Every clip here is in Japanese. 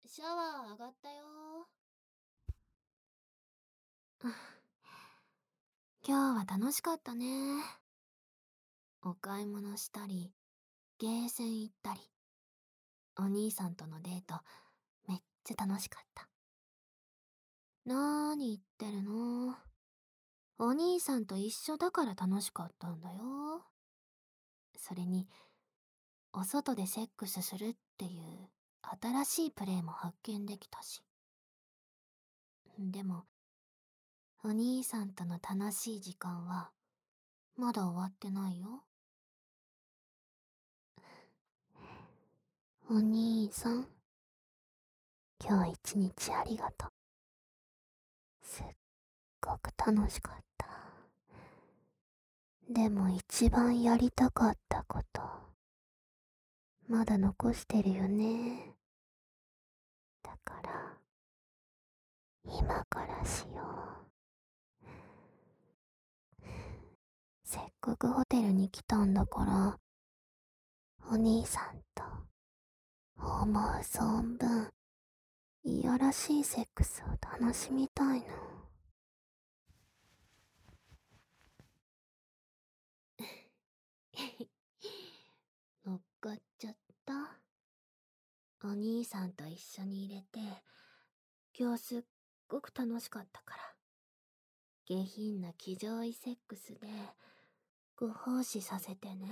シャワー上がったよ。今日は楽しかったね。お買い物したり、ゲーセン行ったり。お兄さんとのデート、めっちゃ楽しかった。なーに言ってるの？お兄さんと一緒だから楽しかったんだよ。それに、お外でセックスするっていう新しいプレイも発見できたし。でも、お兄さんとの楽しい時間は、まだ終わってないよ。お兄さん、今日一日ありがとう。すっごく楽しかった。でも一番やりたかったこと、まだ残してるよね。だから、今からしよう。せっかくホテルに来たんだから、お兄さんと、思う存分、いやらしいセックスを楽しみたいの。乗っかっちゃった。お兄さんと一緒に入れて、今日すっごく楽しかったから。下品な気上位セックスで、ご奉仕させてね。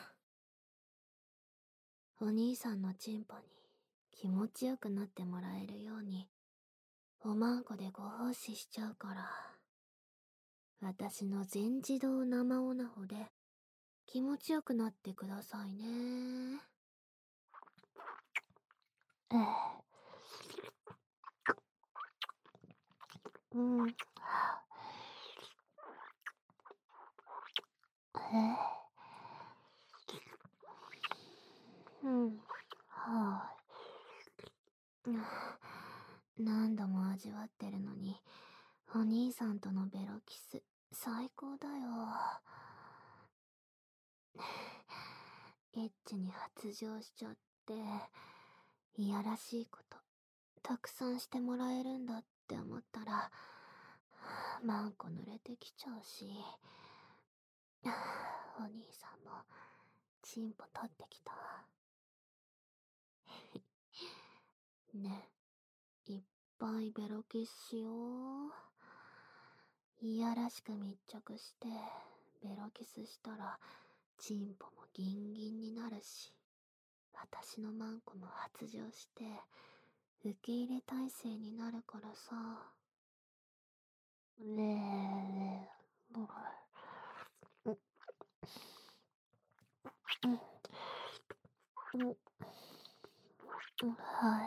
お兄さんのチンポに気持ちよくなってもらえるように、おまんこでご奉仕しちゃうから。私の全自動生オナホで気持ちよくなってくださいね。うん。うん。はぁ、何度も味わってるのに、お兄さんとのベロキス、最高だよ。エッチに発情しちゃって、いやらしいこと、たくさんしてもらえるんだって思ったら、マンコ濡れてきちゃうし、お兄さんも、チンポ取ってきた。ね、いっぱいベロキスしよう。いやらしく密着して、ベロキスしたら、チンポもギンギンになるし、私のマンコも発情して、受け入れ体制になるからさ。ねえ、もう、はい。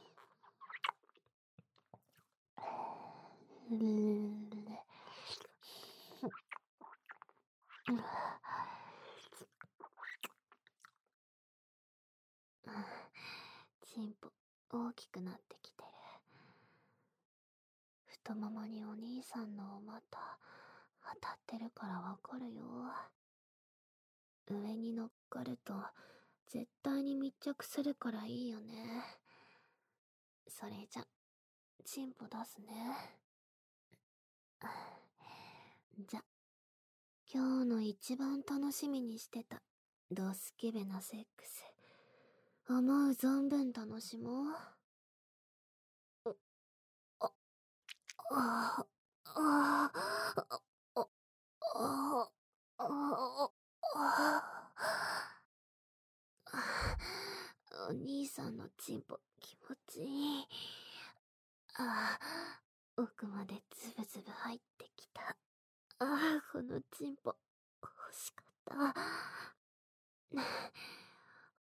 チンポ、大きくなってきてる。太ももにお兄さんのお股、当たってるからわかるよ。上に乗っかると、絶対に密着するからいいよね。それじゃ、チンポ出すね。じゃ、今日の一番楽しみにしてた、ドスケベなセックス。思う存分楽しもう。あ、あ、あ、あ、あ、お兄さんのチンポ気持ちいい。ああ、奥までズブズブ入ってきた。ああ、このチンポ欲しかった。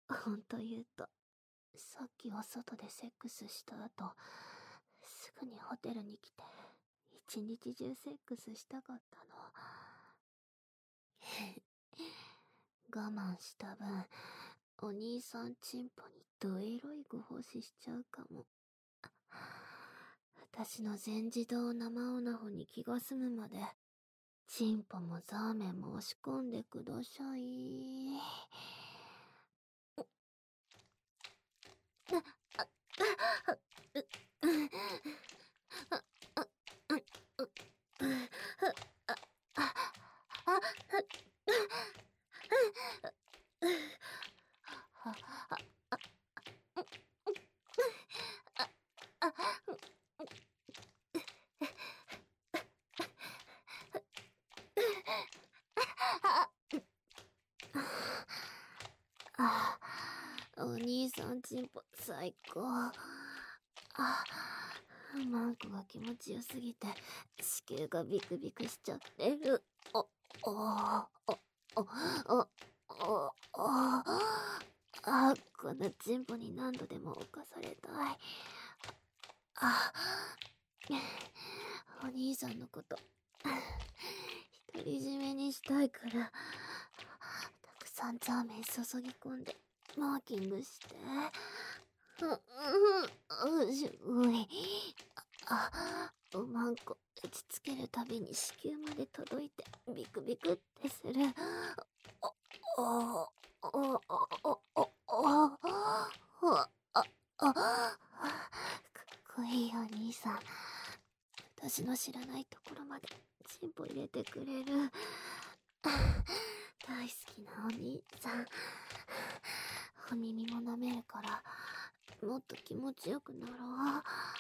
ほんと言うと、さっきお外でセックスした後、すぐにホテルに来て、一日中セックスしたかったの。我慢した分、お兄さんチンポにドエロいご奉仕しちゃうかも。私の全自動生オナホに気が済むまで、チンポもザーメンも押し込んでください。 お兄さんチンポ最高。マンコが気持ちよすぎて子宮がビクビクしちゃってる。このチンポに何度でも犯されたい。お兄さんのこと独り占めにしたいからたくさんザーメン注ぎ込んでマーキングして。すごい。おまんこ打ちつけるたびに子宮まで届いてビクビクってする。かっこいいお兄さん。私の知らないところまでチンポ入れてくれる。大好きなお兄さん。お耳も舐めるからもっと気持ちよくなろう。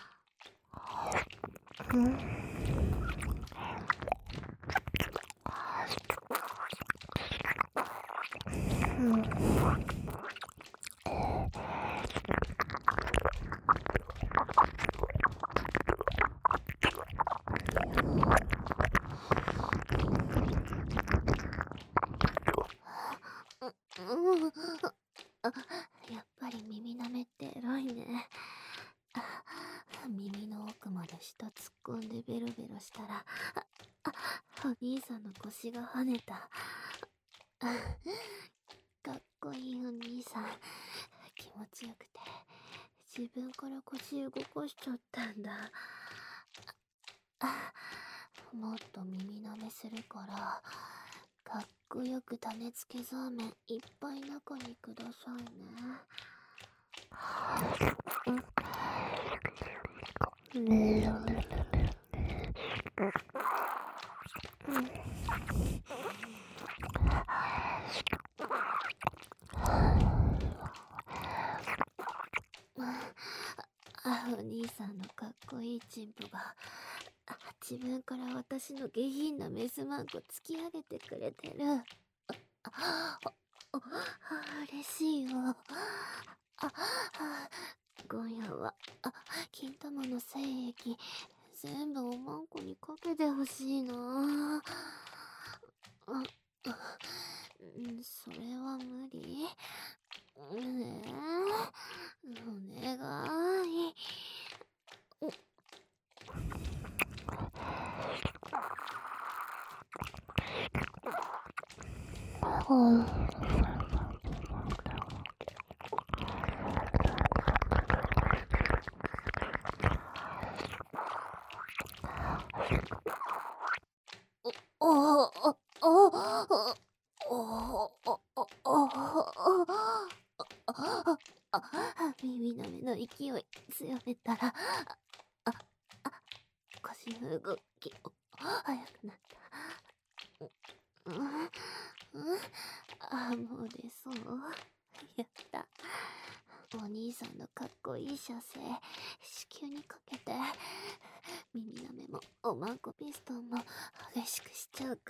やっぱり耳舐めってエロいね。耳の奥まで舌突っ込んでベロベロしたらお兄さんの腰が跳ねた。かっこいいお兄さん。気持ちよくて自分から腰動かしちゃったんだ。もっと耳舐めするからかっこよく種付けザーメンいっぱい中にくださいね。お兄さんのかっこいいチンポが自分から私の下品なメスマンコ突き上げてくれてる。嬉しいよ。今夜は金玉の精液全部おまんこにかけてほしいな。それは無理。お願い。耳の目の勢い強めたら腰の動き速くなった。もう出そう。やった。お兄さんのかっこいい射精子宮にかけて耳の目もおまんこピストンも激しくしちゃうから。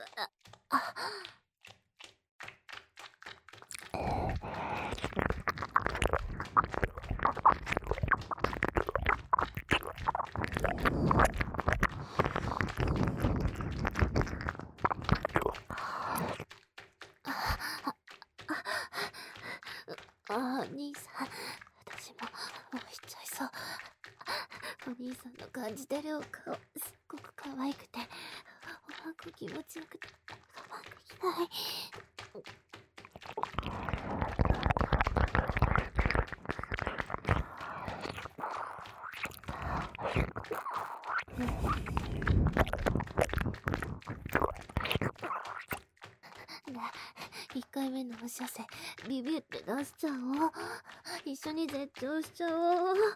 兄さん、私もしちゃいそう。お兄さんの感じてるお顔すっごく可愛くておまんこ気持ちよくて我慢できない。 1回目のお射精、ビビって出しちゃおう。一緒に絶頂しちゃおう。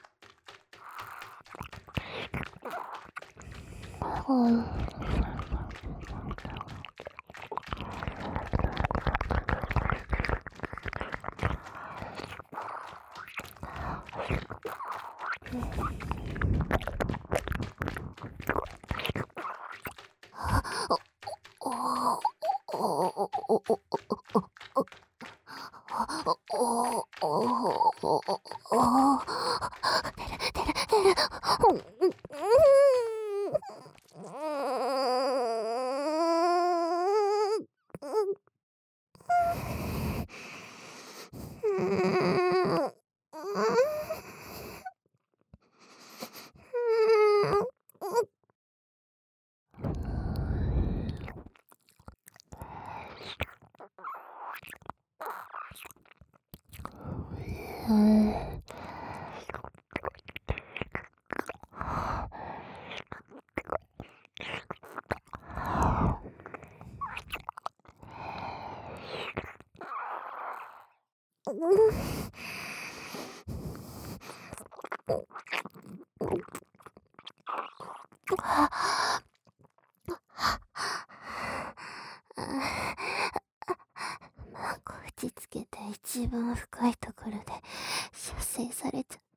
口つけて一番深いところで射精されちゃった。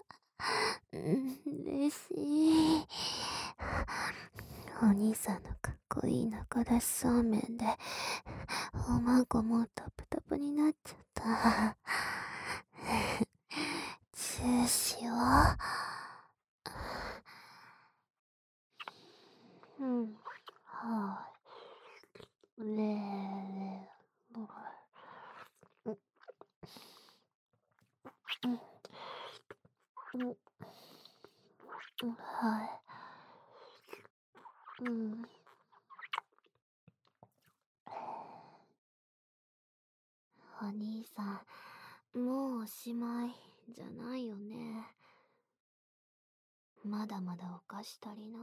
嬉しい。お兄さんのかっこいい中出しそうめんでおまんこもタプタプになっちゃった。チューしよう。はい。はい。お兄さん、もうおしまいじゃないよね。まだまだお菓子足りない？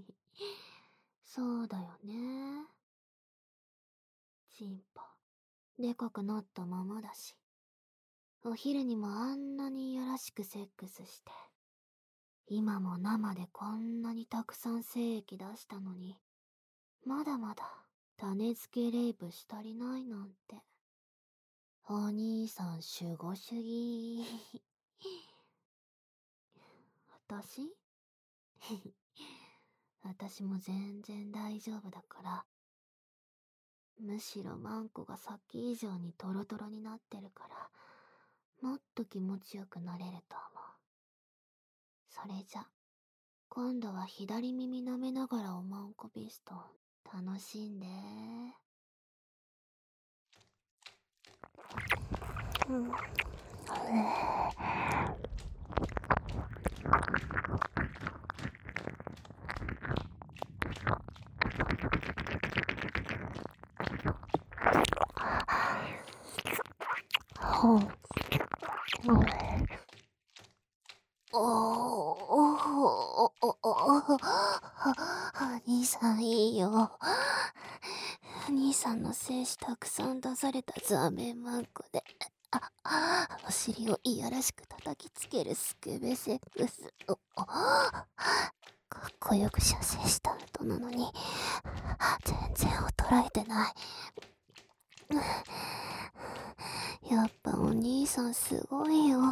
そうだよね。チンポ、でかくなったままだし。お昼にもあんなにいやらしくセックスして。今も生でこんなにたくさん精液出したのに、まだまだ種付けレイプし足りないなんて。お兄さん守護主義。私私も全然大丈夫だから。むしろマンコがさっき以上にトロトロになってるから、もっと気持ちよくなれると思う。それじゃ、今度は左耳舐めながらおまんこピストン楽しんで。兄さんいいよ。兄さんの精子たくさん出されたザーメンマンコで、お尻をいやらしく叩きつけるスクベセックス。かっこよく射精した後なのに、全然衰えてない。やっぱお兄さんすごいよ。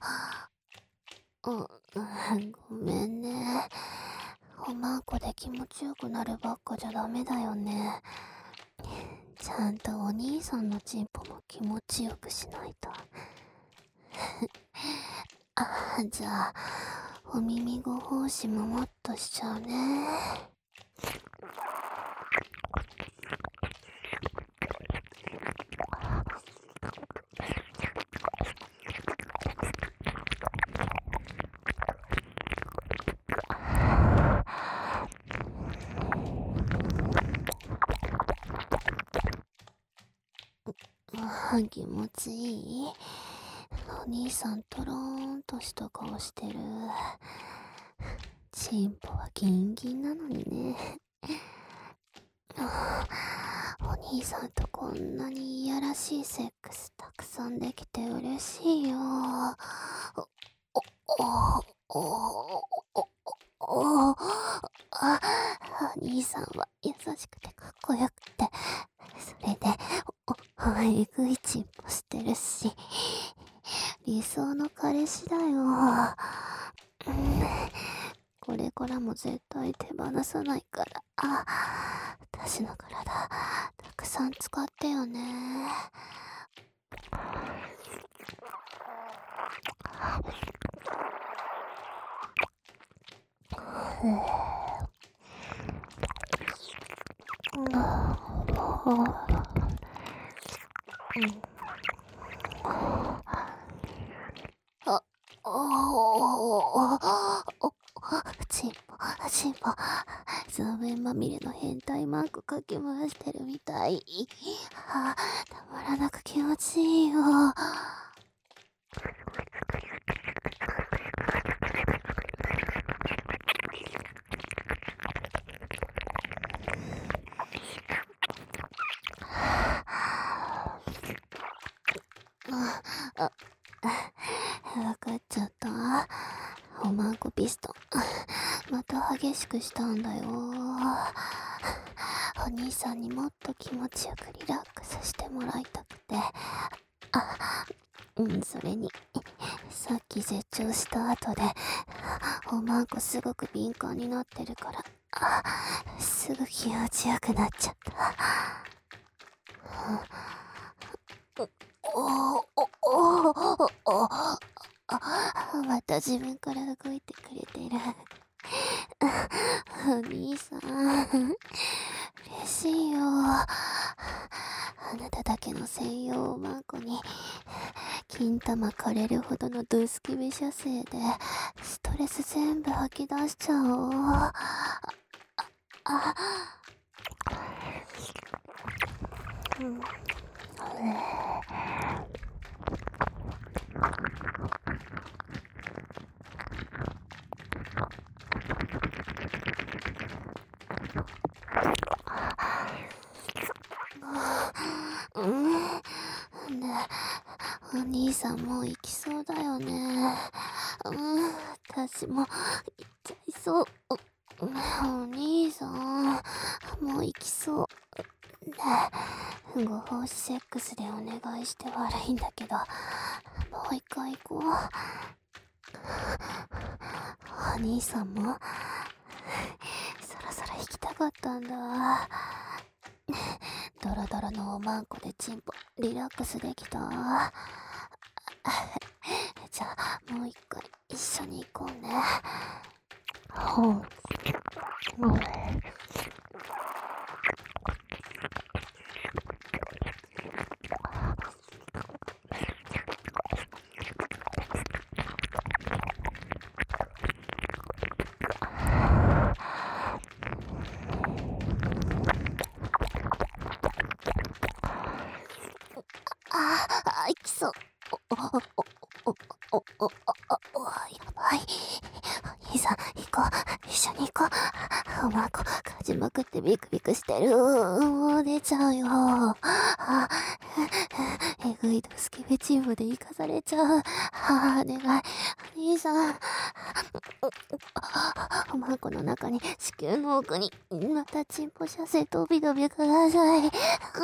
ごめんね。おまんこで気持ちよくなるばっかじゃダメだよね。ちゃんとお兄さんのチンポも気持ちよくしないと。じゃあ、お耳ご奉仕ももっとしちゃうね。気持ちいい？お兄さんトローンとした顔してる。チンポはギンギンなのにね。 兄さんとこんなにいやらしいセックスたくさんできて嬉しいよ。お、お、お、お、お、あ、兄さんは優しくてかっこよくて、それで、えぐいチンポしてるし、理想の彼氏だよ。これからも絶対手放さないから、私の体、たくさん使ってよね。あ、チンポ、チンポ、座面まみれの変態マークかき回してるみたい。たまらなく気持ちいいよ。わかっちゃった。おまんこピストン、また激しくしたんだよ。お兄さんにもっと気持ちよくリラックスしてもらいたくて。それに、さっき絶頂した後で、おまんこすごく敏感になってるから、すぐ気持ちよくなっちゃった。また自分から動いてくれてる。お兄さん、嬉しいよ。あなただけの専用おまんこに、金玉枯れるほどのドスケベ射精で、ストレス全部吐き出しちゃおう。お兄さんもう行きそうだよね。私も行っちゃいそう。お兄さん、もう行きそう。ご奉仕セックスでお願いして悪いんだけど、もう一回行こう。お兄さんも、そろそろ行きたかったんだ。ドロドロのおまんこでチンポリラックスできた。じゃあもう一回一緒に行こうね。行きそう。やばい。お兄さん、行こう。一緒に行こう。おまんこ、かじまくってビクビクしてる。もう出ちゃうよ。えぐいドスケベチームで生かされちゃう。お願い。お兄さん。おまんこの中に、地球の奥に、またチンポ射精飛び飛びください。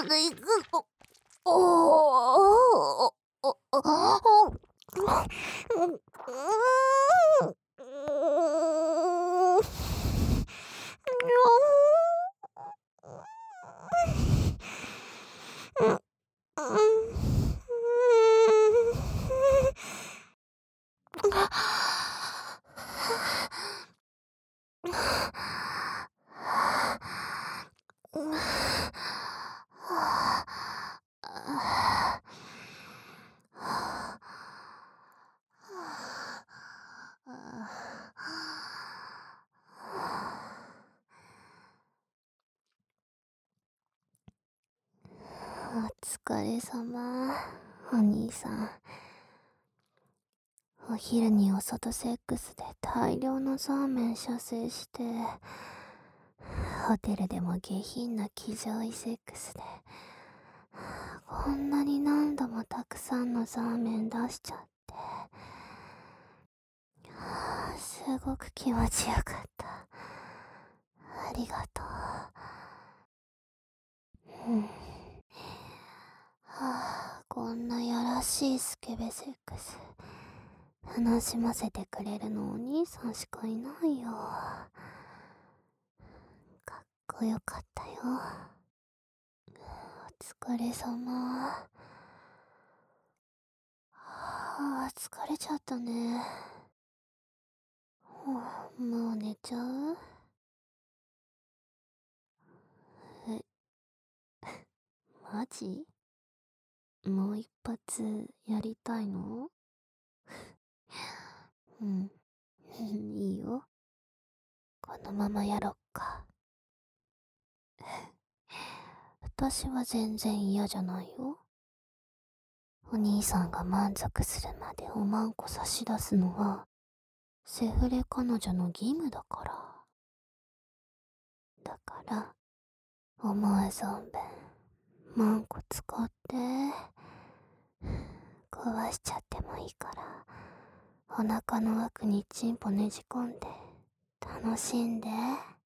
お疲れ様、お兄さん。お昼にお外セックスで大量のザーメン射精して、 ホテルでも下品な気上位セックスで、こんなに何度もたくさんのザーメン出しちゃって、すごく気持ちよかった。ありがとう。こんなやらしいスケベセックス楽しませてくれるのお兄さんしかいないよ。かっこよかったよ。お疲れ様。疲れちゃったね。もう寝ちゃう？え、マジ？もう一発やりたいの？うん、いいよ。このままやろっか。私は全然嫌じゃないよ。お兄さんが満足するまでおまんこ差し出すのは、セフレ彼女の義務だから。だから、思う存分、マンコ使って、壊しちゃってもいいから、お腹の枠にチンポねじ込んで、楽しんで。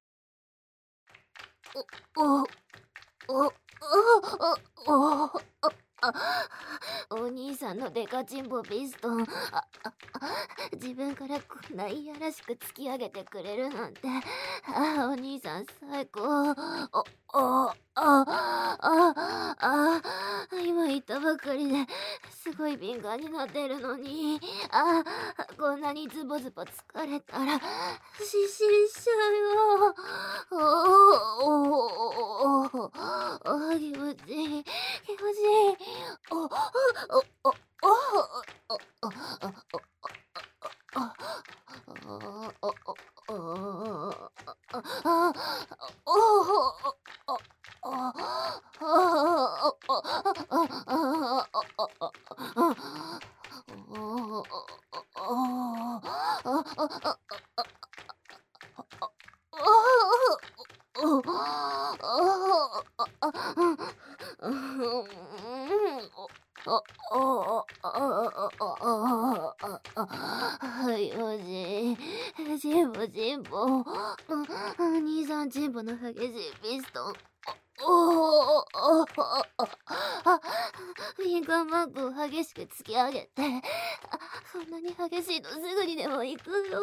お、お、お、お兄さんのデカチンポピストン、自分からこんないやらしく突き上げてくれるなんて、お兄さん最高。今言ったばかりですごい敏感になってるのに、こんなにズボズボ疲れたら、失神しちゃうよ。気持ちいい、気持ちいい。よし、チンポチンポ。兄さんチンポの激しいピストン。敏感マークを激しく突き上げて、そんなに激しいのすぐにでも行くよ。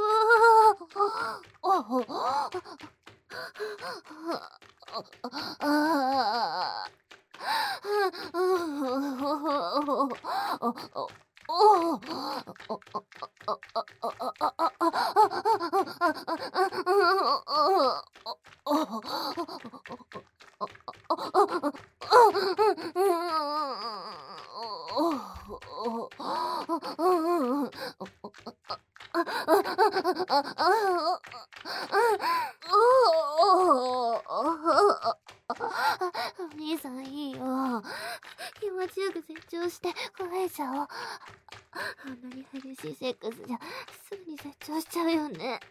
お兄さんいいよ。気持ちよく成長して怖いちゃおう。あんなに激しいセックスじゃすぐに成長しちゃうよね。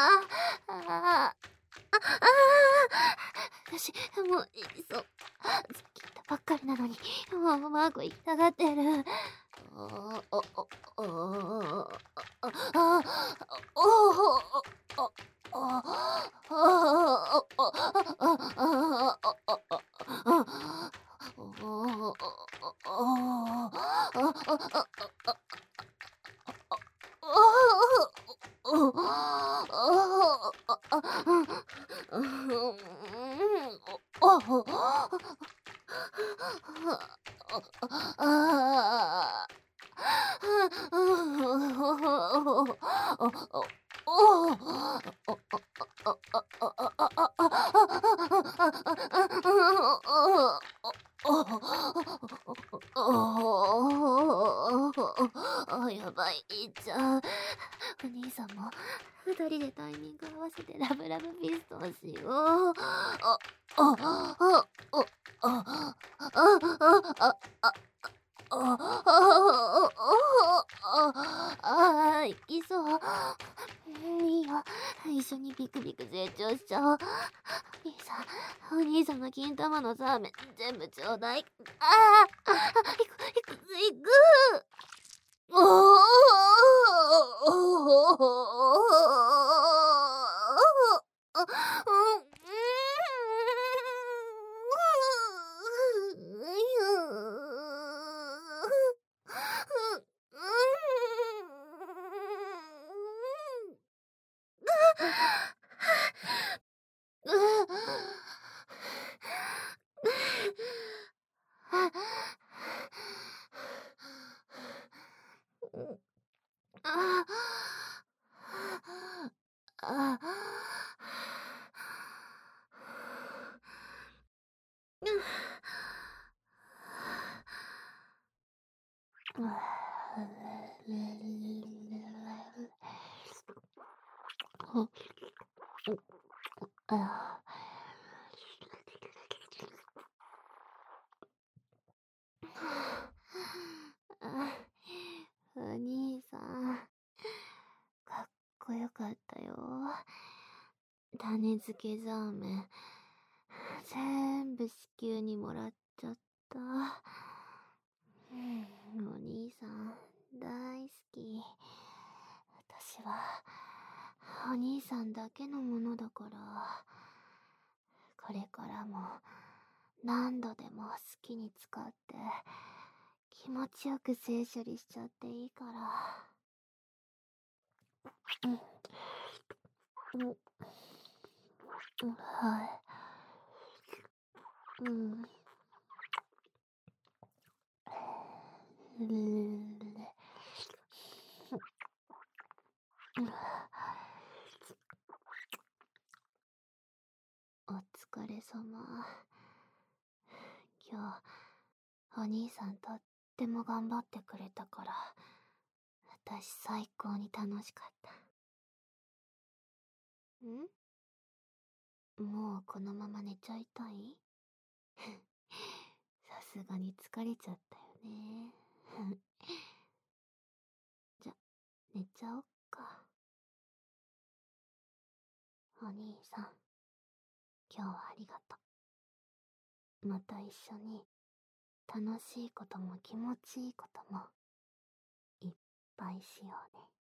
私もういいそう。切ったばっかりなのにもうマーク行きたがってる。やばい、いっちゃう。お兄さんも二人でタイミング合わせてラブラブピストンしよう。いきそう。 いいよ。一緒にビクビク成長しちゃおう。お兄さんの金玉のザーメン全部ちょうだい。いく。おお。お兄さん、かっこよかったよ。種付けザーメン、全部子宮にもらっちゃった。お兄さん、大好き。私は、お兄さんだけのものだから、これからも、何度でも好きに使って、気持ちよく性処理しちゃっていいから。はい。お疲れ様。今日、お兄さんとっても頑張ってくれたから、私最高に楽しかった。もうこのまま寝ちゃいたい？さすがに疲れちゃったよね。じゃ、寝ちゃおっか。お兄さん、今日はありがとう。また一緒に楽しいことも気持ちいいこともいっぱいしようね。